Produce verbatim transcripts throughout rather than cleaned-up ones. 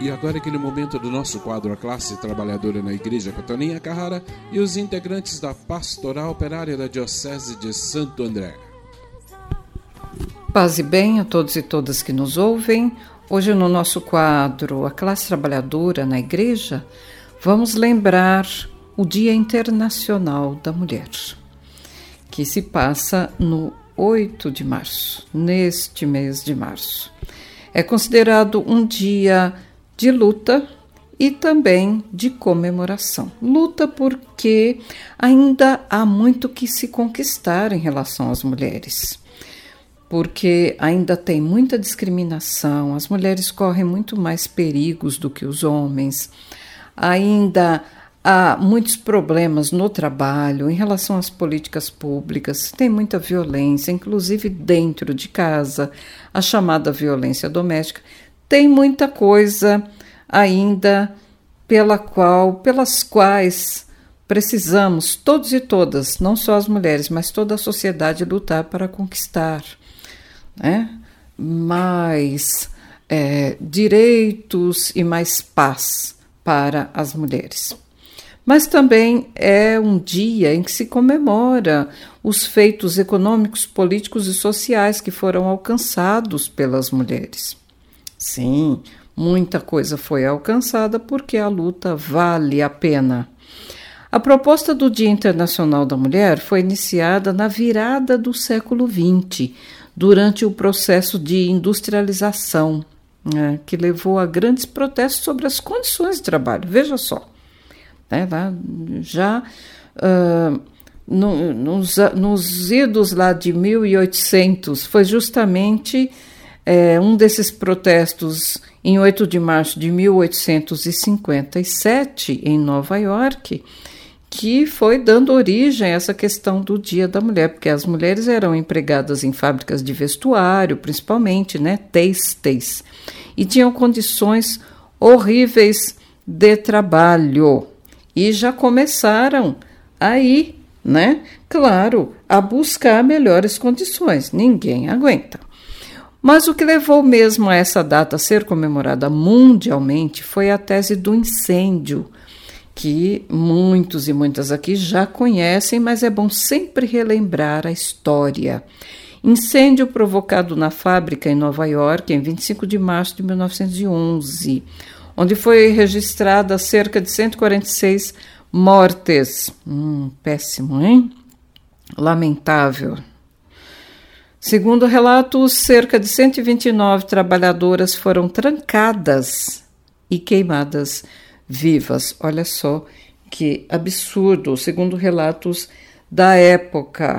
E agora aquele momento do nosso quadro A Classe Trabalhadora na Igreja com Toninha Carrara e os integrantes da Pastoral Operária da Diocese de Santo André. Paz e bem a todos e todas que nos ouvem. Hoje no nosso quadro A Classe Trabalhadora na Igreja, vamos lembrar o Dia Internacional da Mulher, que se passa no oito de março, neste mês de março. É considerado um dia de luta e também de comemoração. Luta porque ainda há muito que se conquistar em relação às mulheres, porque ainda tem muita discriminação, as mulheres correm muito mais perigos do que os homens, ainda há muitos problemas no trabalho, em relação às políticas públicas, tem muita violência, inclusive dentro de casa, a chamada violência doméstica. Tem muita coisa ainda pela qual, pelas quais precisamos, todos e todas, não só as mulheres, mas toda a sociedade lutar para conquistar, né? Mais é, direitos e mais paz para as mulheres. Mas também é um dia em que se comemora os feitos econômicos, políticos e sociais que foram alcançados pelas mulheres. Sim, muita coisa foi alcançada porque a luta vale a pena. A proposta do Dia Internacional da Mulher foi iniciada na virada do século vinte, durante o processo de industrialização, né, que levou a grandes protestos sobre as condições de trabalho. Veja só, né, lá, já uh, no, nos, nos idos lá de mil e oitocentos, foi justamente É, um desses protestos em oito de março de mil oitocentos e cinquenta e sete, em Nova York, que foi dando origem a essa questão do Dia da Mulher, porque as mulheres eram empregadas em fábricas de vestuário, principalmente, né, têxteis, e tinham condições horríveis de trabalho. E já começaram aí, né, claro, a buscar melhores condições. Ninguém aguenta. Mas o que levou mesmo a essa data a ser comemorada mundialmente foi a tese do incêndio, que muitos e muitas aqui já conhecem, mas é bom sempre relembrar a história. Incêndio provocado na fábrica em Nova York em vinte e cinco de março de mil novecentos e onze, onde foi registrada cerca de cento e quarenta e seis mortes. Hum, péssimo, hein? Lamentável. Segundo relatos, cerca de cento e vinte e nove trabalhadoras foram trancadas e queimadas vivas. Olha só que absurdo, segundo relatos da época.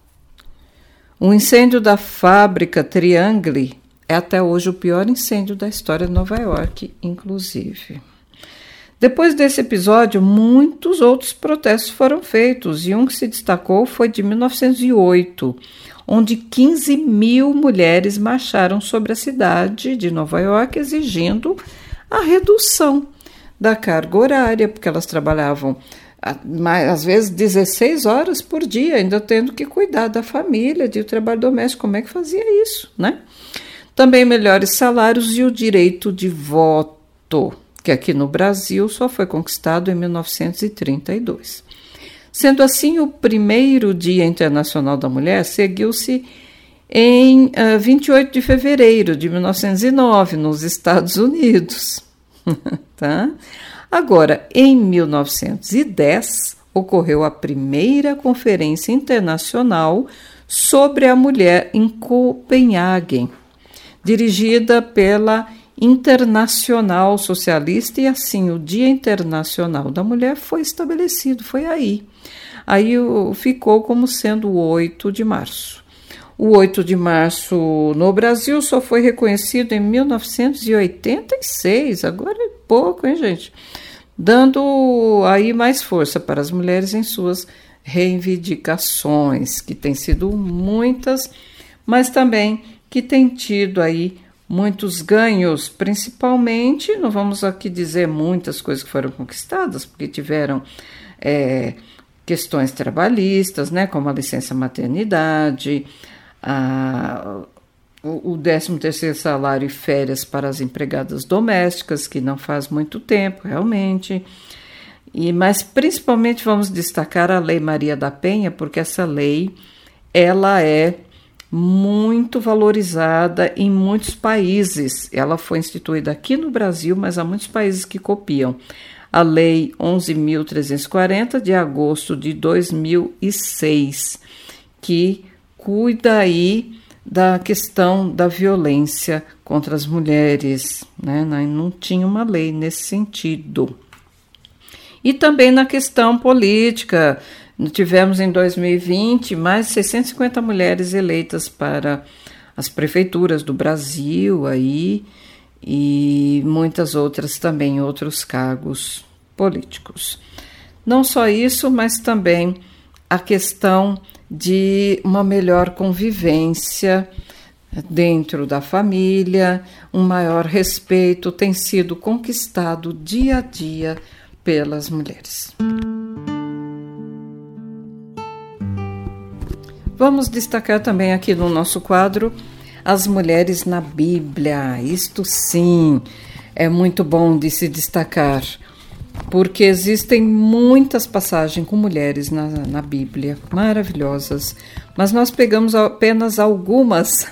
O incêndio da fábrica Triangle é até hoje o pior incêndio da história de Nova York, inclusive. Depois desse episódio, muitos outros protestos foram feitos, e um que se destacou foi de mil novecentos e oito, onde quinze mil mulheres marcharam sobre a cidade de Nova York exigindo a redução da carga horária, porque elas trabalhavam às vezes dezesseis horas por dia, ainda tendo que cuidar da família, de trabalho doméstico. Como é que fazia isso, né? Também melhores salários e o direito de voto, que aqui no Brasil só foi conquistado em mil novecentos e trinta e dois. Sendo assim, o primeiro Dia Internacional da Mulher seguiu-se em uh, vinte e oito de fevereiro de mil novecentos e nove, nos Estados Unidos. Tá? Agora, em mil novecentos e dez, ocorreu a primeira Conferência Internacional sobre a Mulher em Copenhague, dirigida pela Internacional Socialista, e assim o Dia Internacional da Mulher foi estabelecido, foi aí. Aí ficou como sendo o oito de março. O oito de março no Brasil só foi reconhecido em mil novecentos e oitenta e seis, agora é pouco, hein, gente? Dando aí mais força para as mulheres em suas reivindicações, que têm sido muitas, mas também que têm tido aí muitos ganhos, principalmente, não vamos aqui dizer muitas coisas que foram conquistadas, porque tiveram é, questões trabalhistas, né, como a licença maternidade, a, o décimo terceiro salário e férias para as empregadas domésticas, que não faz muito tempo, realmente. E, mas principalmente vamos destacar a Lei Maria da Penha, porque essa lei ela é muito valorizada em muitos países. Ela foi instituída aqui no Brasil, mas há muitos países que copiam. A Lei onze mil trezentos e quarenta, de agosto de dois mil e seis, que cuida aí da questão da violência contra as mulheres, né? Não tinha uma lei nesse sentido. E também na questão política, tivemos em dois mil e vinte mais de seiscentas e cinquenta mulheres eleitas para as prefeituras do Brasil aí, e muitas outras também, outros cargos políticos. Não só isso, mas também a questão de uma melhor convivência dentro da família, um maior respeito tem sido conquistado dia a dia pelas mulheres. Vamos destacar também aqui no nosso quadro as mulheres na Bíblia. Isto sim é muito bom de se destacar, porque existem muitas passagens com mulheres na, na Bíblia, maravilhosas, mas nós pegamos apenas algumas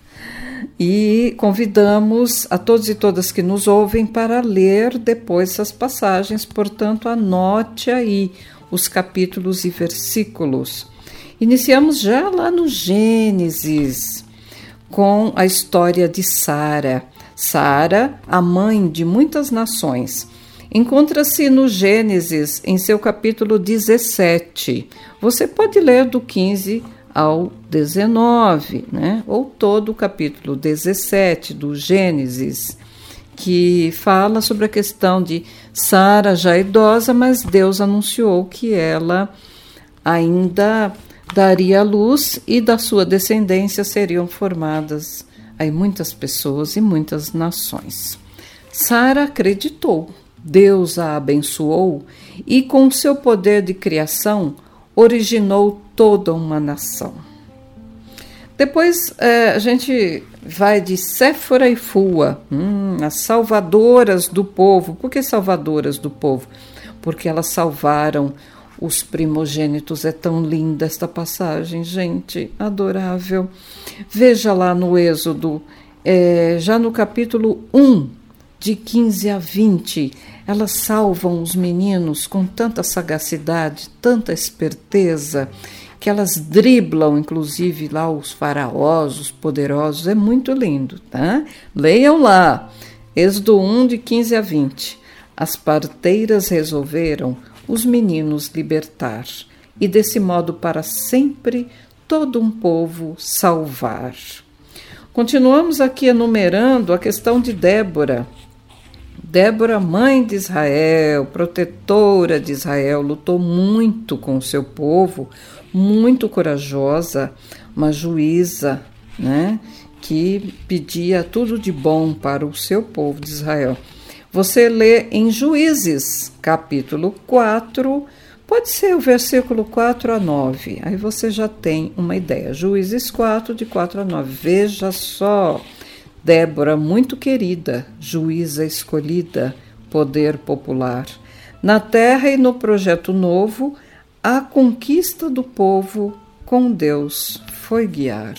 e convidamos a todos e todas que nos ouvem para ler depois essas passagens, portanto, anote aí os capítulos e versículos. Iniciamos já lá no Gênesis, com a história de Sara. Sara, a mãe de muitas nações. Encontra-se no Gênesis, em seu capítulo dezessete. Você pode ler do quinze ao dezenove, né? Ou todo o capítulo dezessete do Gênesis, que fala sobre a questão de Sara já idosa, mas Deus anunciou que ela ainda daria à luz e da sua descendência seriam formadas aí muitas pessoas e muitas nações. Sara acreditou. Deus a abençoou e, com seu poder de criação, originou toda uma nação. Depois é, a gente vai de Séfora e Fua, hum, as salvadoras do povo. Por que salvadoras do povo? Porque elas salvaram os primogênitos. É tão linda esta passagem, gente, adorável. Veja lá no Êxodo, é, já no capítulo um, de quinze a vinte, elas salvam os meninos com tanta sagacidade, tanta esperteza, que elas driblam, inclusive, lá os faraós, os poderosos. É muito lindo, tá? Leiam lá, Êxodo um, de quinze a vinte. As parteiras resolveram os meninos libertar, e desse modo para sempre todo um povo salvar. Continuamos aqui enumerando a questão de Débora. Débora, mãe de Israel, protetora de Israel, lutou muito com o seu povo, muito corajosa, uma juíza, né, que pedia tudo de bom para o seu povo de Israel. Você lê em Juízes, capítulo quatro, pode ser o versículo quatro a nove, aí você já tem uma ideia. Juízes quatro, de quatro a nove, veja só. Débora, muito querida, juíza escolhida, poder popular. Na terra e no projeto novo, a conquista do povo com Deus foi guiar.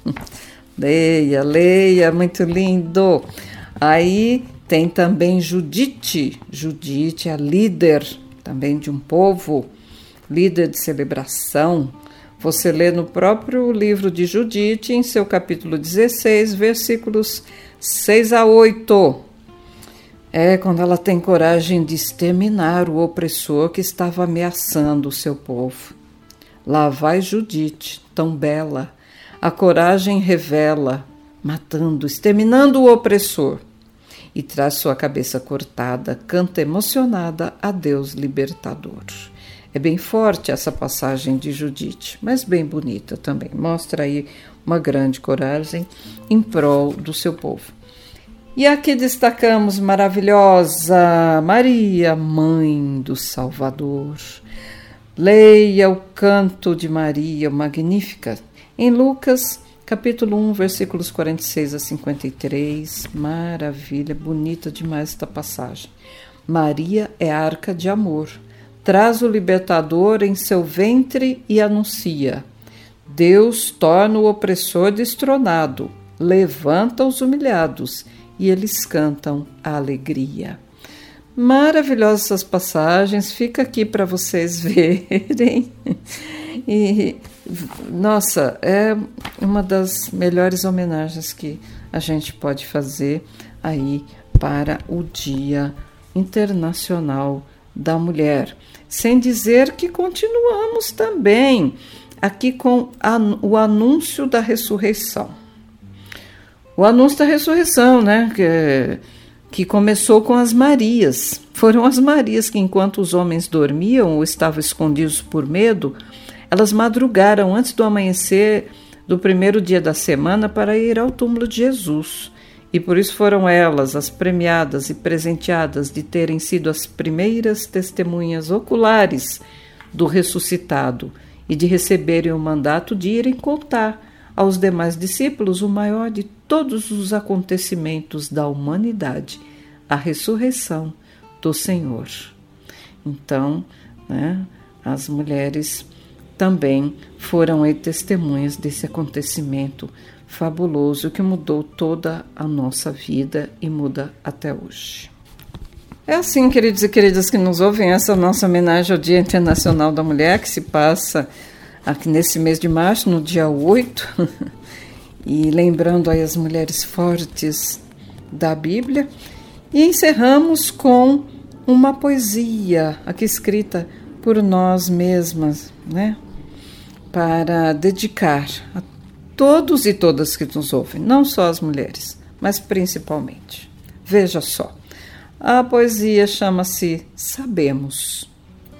Leia, leia, muito lindo. Aí tem também Judite. Judite, a líder também de um povo, líder de celebração. Você lê no próprio livro de Judite, em seu capítulo dezesseis, versículos seis a oito. É quando ela tem coragem de exterminar o opressor que estava ameaçando o seu povo. Lá vai Judite, tão bela. A coragem revela, matando, exterminando o opressor. E traz sua cabeça cortada, canta emocionada a Deus libertador. É bem forte essa passagem de Judite, mas bem bonita também. Mostra aí uma grande coragem em prol do seu povo. E aqui destacamos maravilhosa Maria, mãe do Salvador. Leia o canto de Maria, magnífica, em Lucas, capítulo um, versículos quarenta e seis a cinquenta e três. Maravilha, bonita demais esta passagem. Maria é arca de amor. Traz o libertador em seu ventre e anuncia: Deus torna o opressor destronado, levanta os humilhados, e eles cantam a alegria. Maravilhosas essas passagens, fica aqui para vocês verem. E, nossa, é uma das melhores homenagens que a gente pode fazer aí para o Dia Internacional da Mulher. Sem dizer que continuamos também aqui com a, o anúncio da ressurreição. O anúncio da ressurreição, né? Que, que começou com as Marias. Foram as Marias que, enquanto os homens dormiam ou estavam escondidos por medo, elas madrugaram antes do amanhecer do primeiro dia da semana para ir ao túmulo de Jesus. E por isso foram elas as premiadas e presenteadas de terem sido as primeiras testemunhas oculares do ressuscitado e de receberem o mandato de irem contar aos demais discípulos o maior de todos os acontecimentos da humanidade, a ressurreição do Senhor. Então, né, as mulheres também foram aí testemunhas desse acontecimento fabuloso que mudou toda a nossa vida e muda até hoje. É assim, queridos e queridas que nos ouvem, essa nossa homenagem ao Dia Internacional da Mulher, que se passa aqui nesse mês de março, no dia oito, e lembrando aí as mulheres fortes da Bíblia. E encerramos com uma poesia aqui escrita por nós mesmas, né? Para dedicar a todos e todas que nos ouvem, não só as mulheres, mas principalmente. Veja só, a poesia chama-se Sabemos.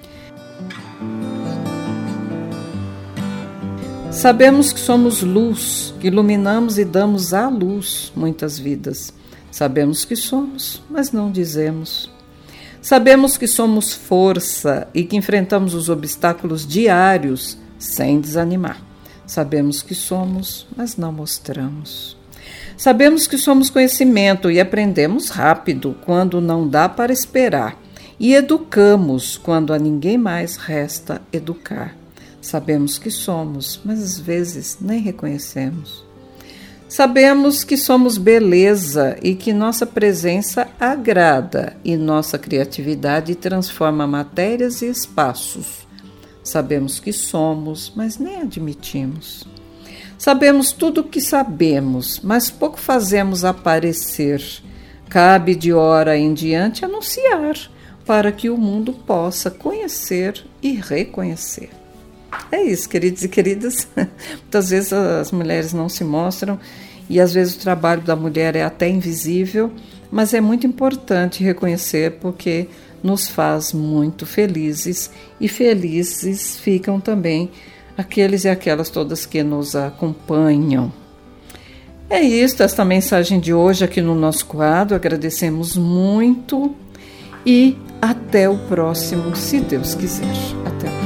Sabemos que somos luz, que iluminamos e damos à luz muitas vidas. Sabemos que somos, mas não dizemos. Sabemos que somos força e que enfrentamos os obstáculos diários sem desanimar. Sabemos que somos, mas não mostramos. Sabemos que somos conhecimento e aprendemos rápido quando não dá para esperar. E educamos quando a ninguém mais resta educar. Sabemos que somos, mas às vezes nem reconhecemos. Sabemos que somos beleza e que nossa presença agrada e nossa criatividade transforma matérias e espaços. Sabemos que somos, mas nem admitimos. Sabemos tudo o que sabemos, mas pouco fazemos aparecer. Cabe de hora em diante anunciar, para que o mundo possa conhecer e reconhecer. É isso, queridos e queridas. Muitas vezes as mulheres não se mostram e às vezes o trabalho da mulher é até invisível, mas é muito importante reconhecer porque nos faz muito felizes e felizes ficam também aqueles e aquelas todas que nos acompanham. É isso, esta mensagem de hoje aqui no nosso quadro. Agradecemos muito e até o próximo, se Deus quiser. Até lá.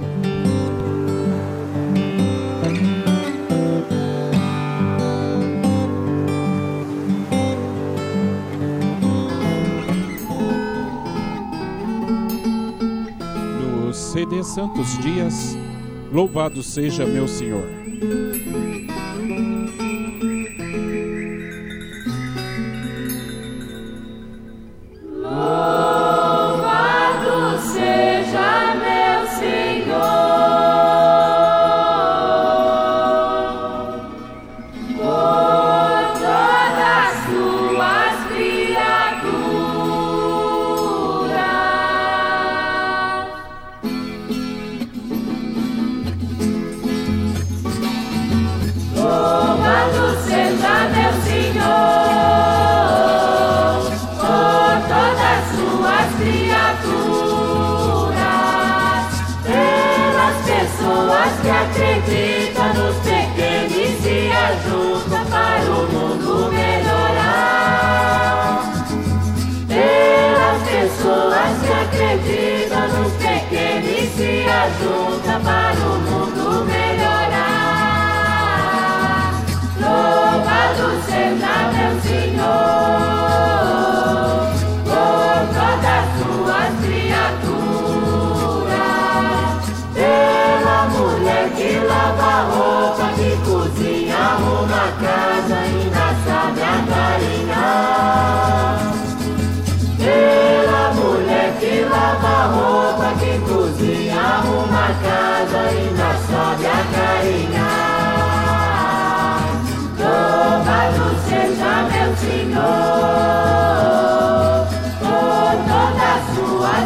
C D Santos Dias, louvado seja meu Senhor. Louvado seja meu Senhor por todas as suas que acredita nos pequenos e se ajunta para o mundo melhorar. Pelas pessoas que acreditam nos pequenos e se ajunta para o mundo melhorar. arruma casa, ainda sabe acarinhar. Pela mulher que lava roupa, que cozinha, arruma casa, ainda sabe acarinhar. Louvado seja meu Senhor por todas suas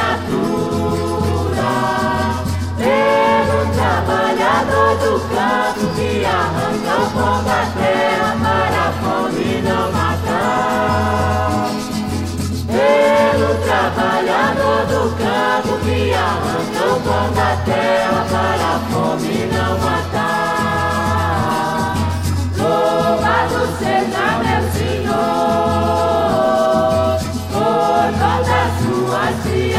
criaturas, pelo trabalhador do campo que arranca o pão da terra para a fome não matar. Pelo trabalhador do campo que arranca o pão da terra para a fome não matar. Louvado seja meu Senhor por todas suas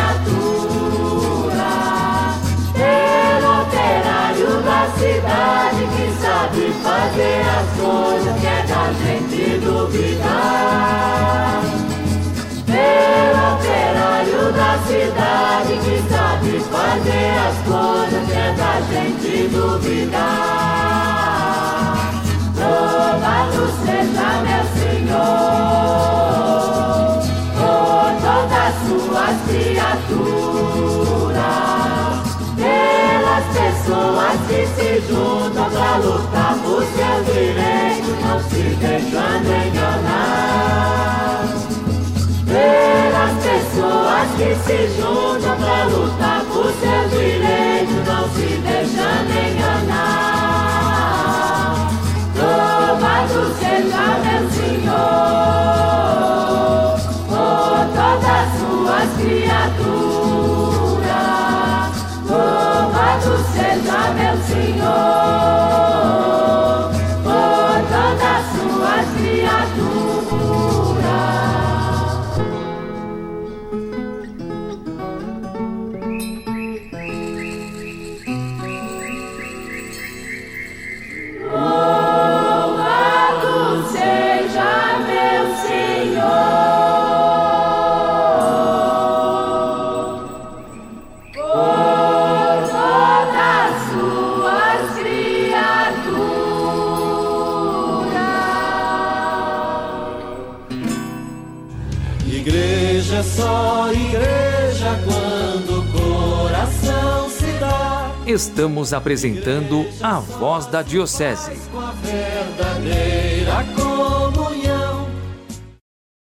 criaturas, pelo operário da cidade que sabe fazer as coisas que é da gente duvidar. Pelo operário da cidade que sabe fazer as coisas que é da gente duvidar. Louvado seja meu Senhor por todas suas criaturas, pelas pessoas que se juntam pra lutar por seus direitos, não se deixando enganar. Pelas pessoas que se juntam pra lutar por seus direitos, não se deixando enganar. Louvado seja meu Senhor por todas suas criaturas. Louvado seja meu Senhor por todas suas criaturas. Só igreja quando o coração se dá. Estamos apresentando a Voz da Diocese. Com a verdadeira